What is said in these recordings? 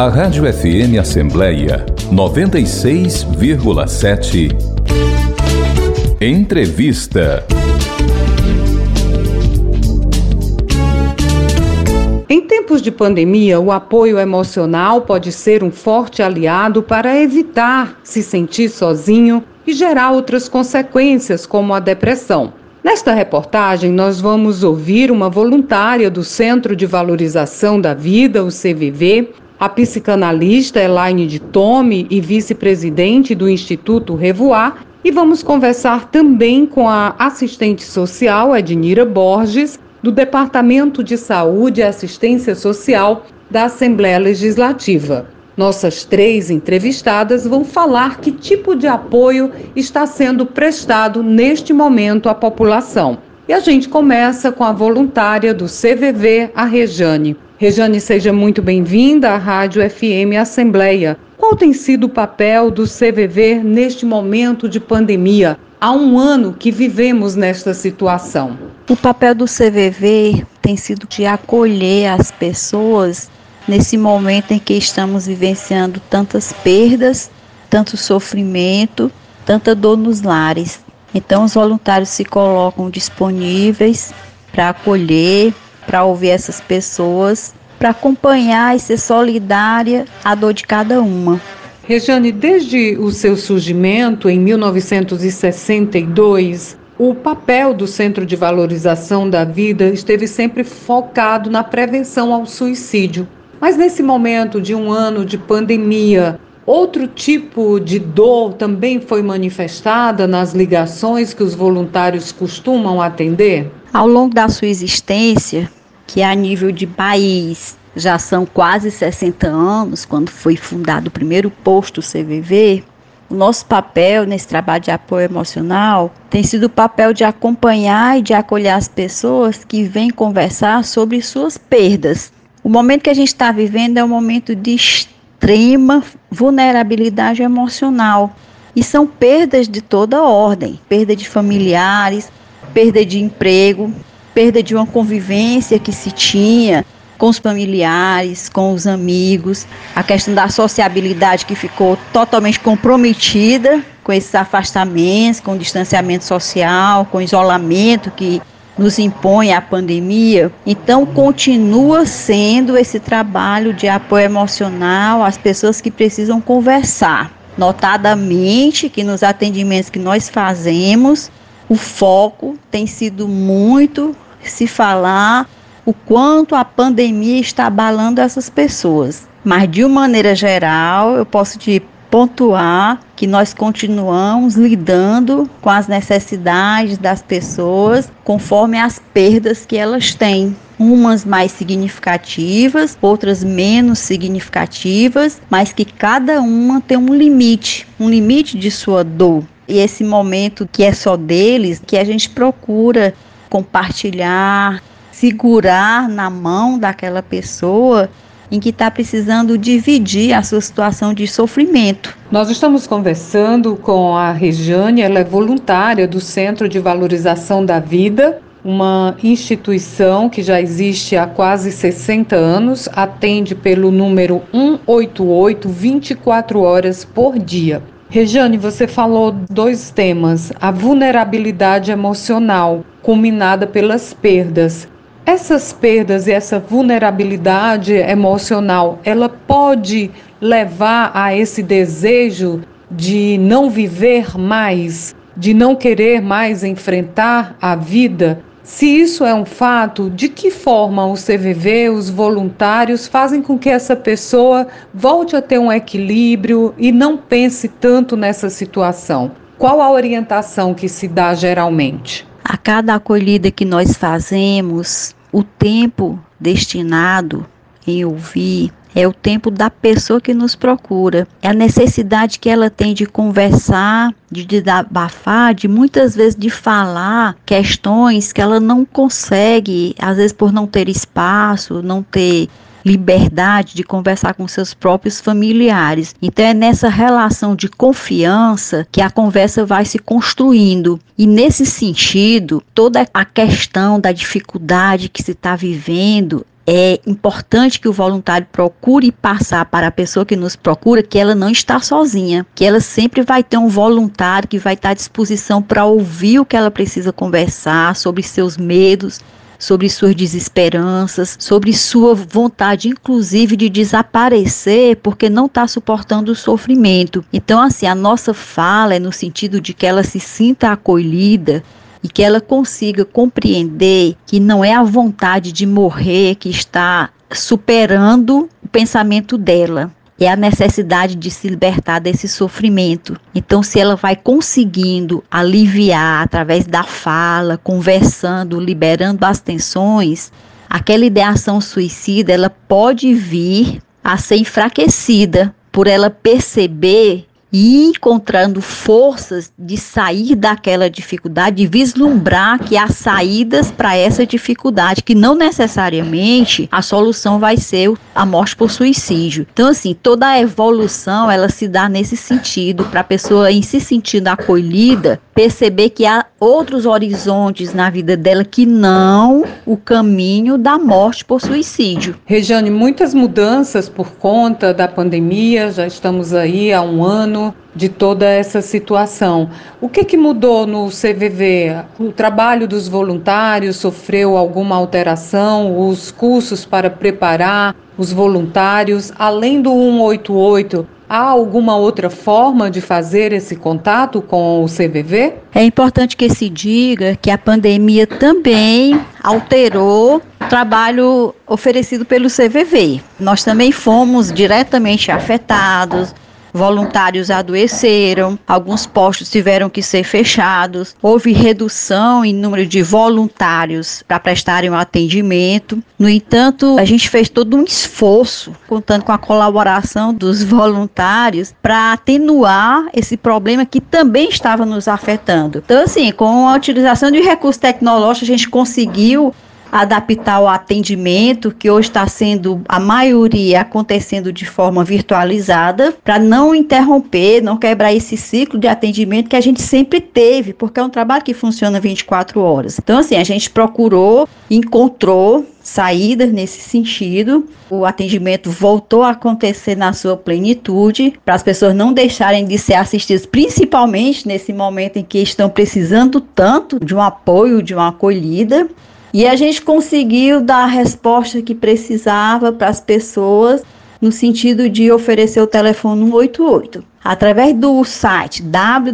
A Rádio FM Assembleia 96,7. Entrevista. Em tempos de pandemia, o apoio emocional pode ser um forte aliado para evitar se sentir sozinho e gerar outras consequências, como a depressão. Nesta reportagem, nós vamos ouvir uma voluntária do Centro de Valorização da Vida, o CVV, a psicanalista Elaine de Tome e vice-presidente do Instituto Revoar, e vamos conversar também com a assistente social Ednira Borges, do Departamento de Saúde e Assistência Social da Assembleia Legislativa. Nossas 3 entrevistadas vão falar que tipo de apoio está sendo prestado neste momento à população. E a gente começa com a voluntária do CVV, a Rejane. Rejane, seja muito bem-vinda à Rádio FM Assembleia. Qual tem sido o papel do CVV neste momento de pandemia? Há um ano que vivemos nesta situação. O papel do CVV tem sido de acolher as pessoas nesse momento em que estamos vivenciando tantas perdas, tanto sofrimento, tanta dor nos lares. Então os voluntários se colocam disponíveis para acolher, para ouvir essas pessoas, para acompanhar e ser solidária à dor de cada uma. Rejane, desde o seu surgimento em 1962, o papel do Centro de Valorização da Vida esteve sempre focado na prevenção ao suicídio. Mas nesse momento de um ano de pandemia, outro tipo de dor também foi manifestada nas ligações que os voluntários costumam atender? Ao longo da sua existência, que a nível de país já são quase 60 anos, quando foi fundado o primeiro posto CVV, o nosso papel nesse trabalho de apoio emocional tem sido o papel de acompanhar e de acolher as pessoas que vêm conversar sobre suas perdas. O momento que a gente está vivendo é um momento de extrema vulnerabilidade emocional. E são perdas de toda ordem. Perda de familiares, perda de emprego, perda de uma convivência que se tinha com os familiares, com os amigos. A questão da sociabilidade que ficou totalmente comprometida com esses afastamentos, com o distanciamento social, com o isolamento que nos impõe a pandemia. Então continua sendo esse trabalho de apoio emocional às pessoas que precisam conversar. Notadamente que nos atendimentos que nós fazemos, o foco tem sido muito se falar o quanto a pandemia está abalando essas pessoas. Mas de uma maneira geral, eu posso te pontuar que nós continuamos lidando com as necessidades das pessoas conforme as perdas que elas têm. Umas mais significativas, outras menos significativas, mas que cada uma tem um limite de sua dor. E esse momento que é só deles, que a gente procura compartilhar, segurar na mão daquela pessoa em que está precisando dividir a sua situação de sofrimento. Nós estamos conversando com a Rejane, ela é voluntária do Centro de Valorização da Vida, uma instituição que já existe há quase 60 anos, atende pelo número 188, 24 horas por dia. Rejane, você falou 2 temas, a vulnerabilidade emocional, culminada pelas perdas. Essas perdas e essa vulnerabilidade emocional, ela pode levar a esse desejo de não viver mais, de não querer mais enfrentar a vida? Se isso é um fato, de que forma o CVV, os voluntários, fazem com que essa pessoa volte a ter um equilíbrio e não pense tanto nessa situação? Qual a orientação que se dá geralmente? A cada acolhida que nós fazemos, o tempo destinado em ouvir é o tempo da pessoa que nos procura. É a necessidade que ela tem de conversar, de desabafar, de muitas vezes de falar questões que ela não consegue, às vezes por não ter espaço, não ter liberdade de conversar com seus próprios familiares. Então é nessa relação de confiança que a conversa vai se construindo. E nesse sentido, toda a questão da dificuldade que se está vivendo é importante que o voluntário procure passar para a pessoa que nos procura que ela não está sozinha, que ela sempre vai ter um voluntário que vai estar à disposição para ouvir o que ela precisa conversar sobre seus medos, sobre suas desesperanças, sobre sua vontade, inclusive, de desaparecer porque não está suportando o sofrimento. Então, assim, a nossa fala é no sentido de que ela se sinta acolhida e que ela consiga compreender que não é a vontade de morrer que está superando o pensamento dela. É a necessidade de se libertar desse sofrimento. Então, se ela vai conseguindo aliviar através da fala, conversando, liberando as tensões, aquela ideação suicida, ela pode vir a ser enfraquecida por ela perceber e encontrando forças de sair daquela dificuldade, de vislumbrar que há saídas para essa dificuldade, que não necessariamente a solução vai ser a morte por suicídio. Então, assim, toda a evolução, ela se dá nesse sentido, para a pessoa, em se sentindo acolhida, perceber que há outros horizontes na vida dela que não o caminho da morte por suicídio. Regiane, muitas mudanças por conta da pandemia, já estamos aí há um ano de toda essa situação. O que mudou no CVV? O trabalho dos voluntários sofreu alguma alteração? Os cursos para preparar os voluntários, além do 188, há alguma outra forma de fazer esse contato com o CVV? É importante que se diga que a pandemia também alterou o trabalho oferecido pelo CVV. Nós também fomos diretamente afetados. Voluntários adoeceram, alguns postos tiveram que ser fechados, houve redução em número de voluntários para prestarem o atendimento. No entanto, a gente fez todo um esforço, contando com a colaboração dos voluntários, para atenuar esse problema que também estava nos afetando. Então, assim, com a utilização de recursos tecnológicos, a gente conseguiu adaptar o atendimento, que hoje está sendo, a maioria, acontecendo de forma virtualizada, para não interromper, não quebrar esse ciclo de atendimento que a gente sempre teve, porque é um trabalho que funciona 24 horas. Então, assim, a gente procurou, encontrou saídas nesse sentido, o atendimento voltou a acontecer na sua plenitude, para as pessoas não deixarem de ser assistidas, principalmente nesse momento em que estão precisando tanto de um apoio, de uma acolhida. E a gente conseguiu dar a resposta que precisava para as pessoas no sentido de oferecer o telefone 188. Através do site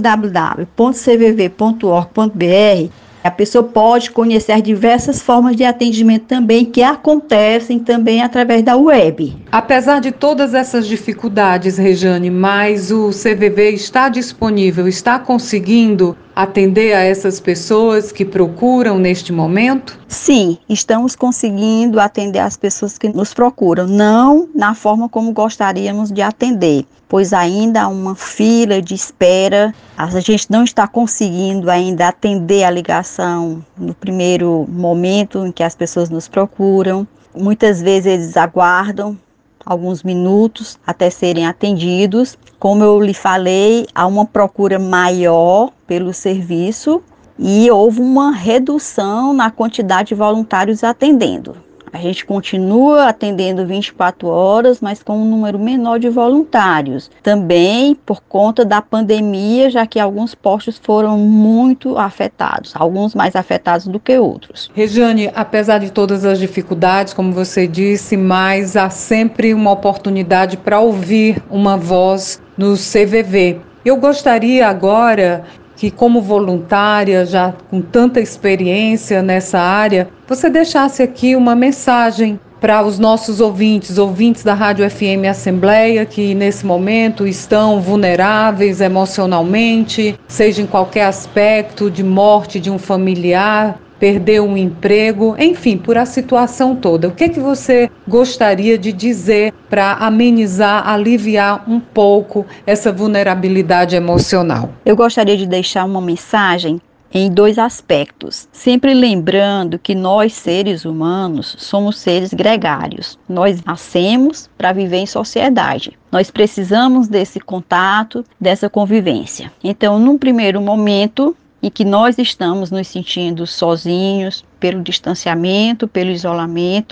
www.cvv.org.br, a pessoa pode conhecer diversas formas de atendimento também que acontecem também através da web. Apesar de todas essas dificuldades, Regiane, mas o CVV está disponível, está conseguindo atender a essas pessoas que procuram neste momento? Sim, estamos conseguindo atender as pessoas que nos procuram, não na forma como gostaríamos de atender, pois ainda há uma fila de espera, a gente não está conseguindo ainda atender a ligação no primeiro momento em que as pessoas nos procuram. Muitas vezes eles aguardam alguns minutos até serem atendidos. Como eu lhe falei, há uma procura maior pelo serviço e houve uma redução na quantidade de voluntários atendendo. A gente continua atendendo 24 horas, mas com um número menor de voluntários. Também por conta da pandemia, já que alguns postos foram muito afetados, alguns mais afetados do que outros. Regiane, apesar de todas as dificuldades, como você disse, mas há sempre uma oportunidade para ouvir uma voz no CVV. Eu gostaria agora que, como voluntária, já com tanta experiência nessa área, você deixasse aqui uma mensagem para os nossos ouvintes da Rádio FM Assembleia, que nesse momento estão vulneráveis emocionalmente, seja em qualquer aspecto de morte de um familiar, perdeu um emprego, enfim, por a situação toda. O que você gostaria de dizer para amenizar, aliviar um pouco essa vulnerabilidade emocional? Eu gostaria de deixar uma mensagem em dois aspectos, sempre lembrando que nós, seres humanos, somos seres gregários. Nós nascemos para viver em sociedade. Nós precisamos desse contato, dessa convivência. Então, num primeiro momento em que nós estamos nos sentindo sozinhos, pelo distanciamento, pelo isolamento,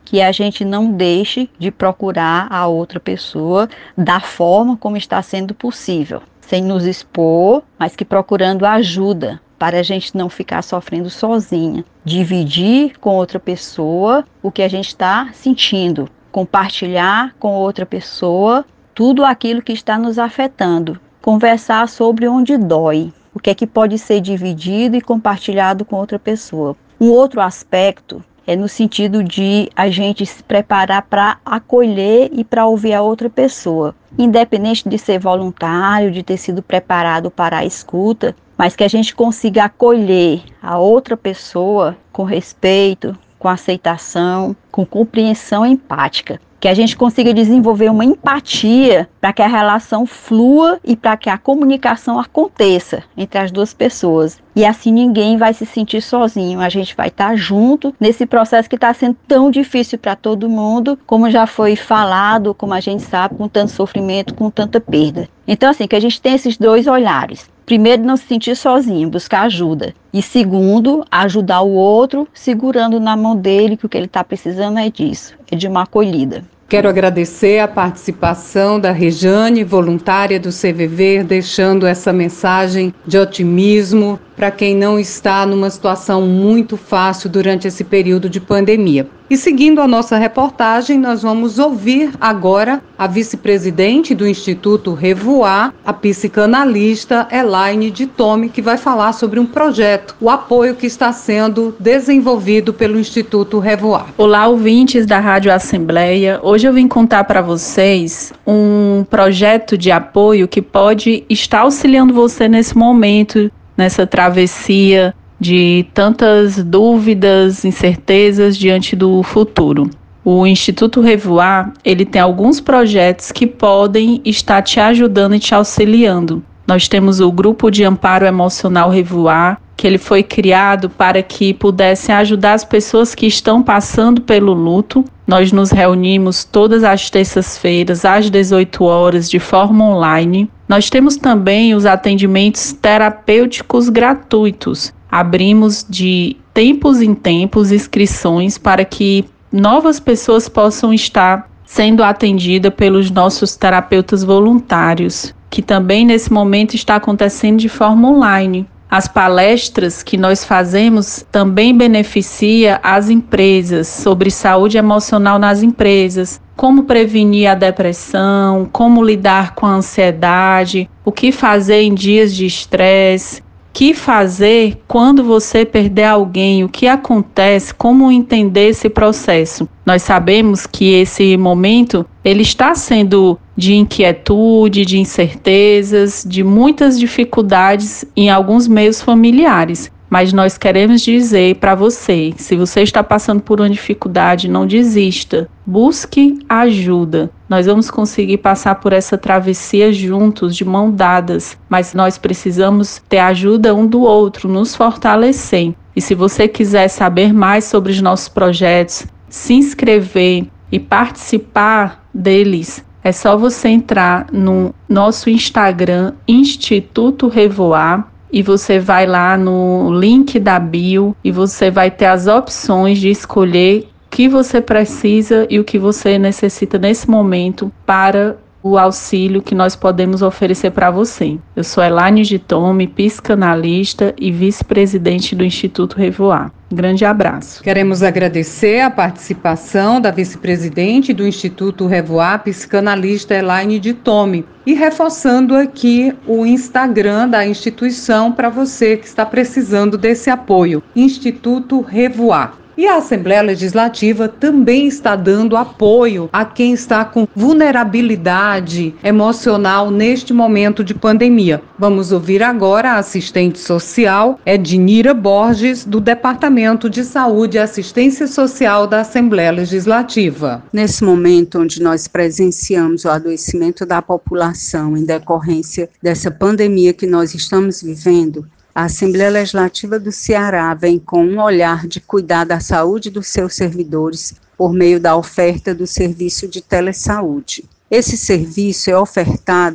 que a gente não deixe de procurar a outra pessoa da forma como está sendo possível, sem nos expor, mas que procurando ajuda, para a gente não ficar sofrendo sozinha. Dividir com outra pessoa o que a gente está sentindo, compartilhar com outra pessoa tudo aquilo que está nos afetando, conversar sobre onde dói, o que é que pode ser dividido e compartilhado com outra pessoa. Um outro aspecto é no sentido de a gente se preparar para acolher e para ouvir a outra pessoa, independente de ser voluntário, de ter sido preparado para a escuta, mas que a gente consiga acolher a outra pessoa com respeito, com aceitação, com compreensão empática. Que a gente consiga desenvolver uma empatia para que a relação flua e para que a comunicação aconteça entre as duas pessoas. E assim ninguém vai se sentir sozinho, a gente vai estar junto nesse processo que está sendo tão difícil para todo mundo, como já foi falado, como a gente sabe, com tanto sofrimento, com tanta perda. Então assim, que a gente tem esses dois olhares. Primeiro, não se sentir sozinho, buscar ajuda. E segundo, ajudar o outro, segurando na mão dele, que o que ele está precisando é disso, é de uma acolhida. Quero agradecer a participação da Rejane, voluntária do CVV, deixando essa mensagem de otimismo para quem não está numa situação muito fácil durante esse período de pandemia. E seguindo a nossa reportagem, nós vamos ouvir agora a vice-presidente do Instituto Revoar, a psicanalista Elaine de Tome, que vai falar sobre um projeto, o apoio que está sendo desenvolvido pelo Instituto Revoar. Olá, ouvintes da Rádio Assembleia. Hoje eu vim contar para vocês um projeto de apoio que pode estar auxiliando você nesse momento, nessa travessia de tantas dúvidas, incertezas diante do futuro. O Instituto Revoar, ele tem alguns projetos que podem estar te ajudando e te auxiliando. Nós temos o Grupo de Amparo Emocional Revoar, que ele foi criado para que pudesse ajudar as pessoas que estão passando pelo luto. Nós nos reunimos todas as terças-feiras, às 18 horas, de forma online. Nós temos também os atendimentos terapêuticos gratuitos. Abrimos de tempos em tempos inscrições para que novas pessoas possam estar sendo atendidas pelos nossos terapeutas voluntários, que também nesse momento está acontecendo de forma online. As palestras que nós fazemos também beneficiam as empresas sobre saúde emocional nas empresas, como prevenir a depressão, como lidar com a ansiedade, o que fazer em dias de estresse, o que fazer quando você perder alguém, o que acontece, como entender esse processo. Nós sabemos que esse momento ele está sendo de inquietude, de incertezas, de muitas dificuldades em alguns meios familiares. Mas nós queremos dizer para você, se você está passando por uma dificuldade, não desista, busque ajuda. Nós vamos conseguir passar por essa travessia juntos, de mão dadas, mas nós precisamos ter ajuda um do outro, nos fortalecer. E se você quiser saber mais sobre os nossos projetos, se inscrever e participar deles, é só você entrar no nosso Instagram, Instituto Revoar, e você vai lá no link da bio e você vai ter as opções de escolher o que você precisa e o que você necessita nesse momento para o auxílio que nós podemos oferecer para você. Eu sou Elaine de Tome, psicanalista e vice-presidente do Instituto Revoar. Grande abraço. Queremos agradecer a participação da vice-presidente do Instituto Revoar, psicanalista Elaine de Tome, e reforçando aqui o Instagram da instituição para você que está precisando desse apoio, Instituto Revoar. E a Assembleia Legislativa também está dando apoio a quem está com vulnerabilidade emocional neste momento de pandemia. Vamos ouvir agora a assistente social Ednira Borges, do Departamento de Saúde e Assistência Social da Assembleia Legislativa. Nesse momento onde nós presenciamos o adoecimento da população em decorrência dessa pandemia que nós estamos vivendo, a Assembleia Legislativa do Ceará vem com um olhar de cuidar da saúde dos seus servidores por meio da oferta do serviço de telesaúde. Esse serviço é ofertado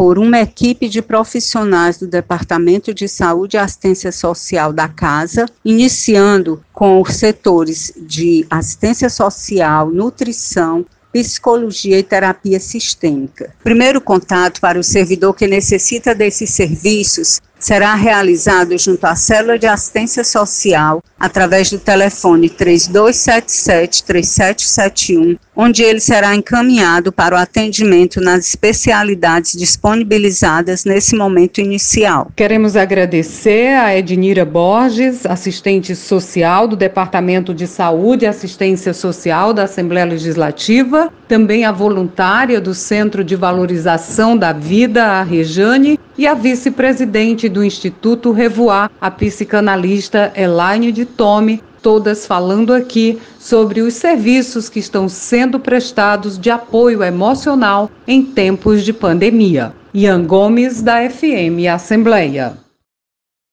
por uma equipe de profissionais do Departamento de Saúde e Assistência Social da Casa, iniciando com os setores de assistência social, nutrição, psicologia e terapia sistêmica. Primeiro contato para o servidor que necessita desses serviços será realizado junto à célula de assistência social através do telefone 3277-3771, onde ele será encaminhado para o atendimento nas especialidades disponibilizadas nesse momento inicial. Queremos agradecer a Ednira Borges, assistente social do Departamento de Saúde e Assistência Social da Assembleia Legislativa, também a voluntária do Centro de Valorização da Vida, a Rejane, e a vice-presidente do Instituto Revoar, a psicanalista Elaine de Tome, todas falando aqui sobre os serviços que estão sendo prestados de apoio emocional em tempos de pandemia. Ian Gomes, da FM Assembleia.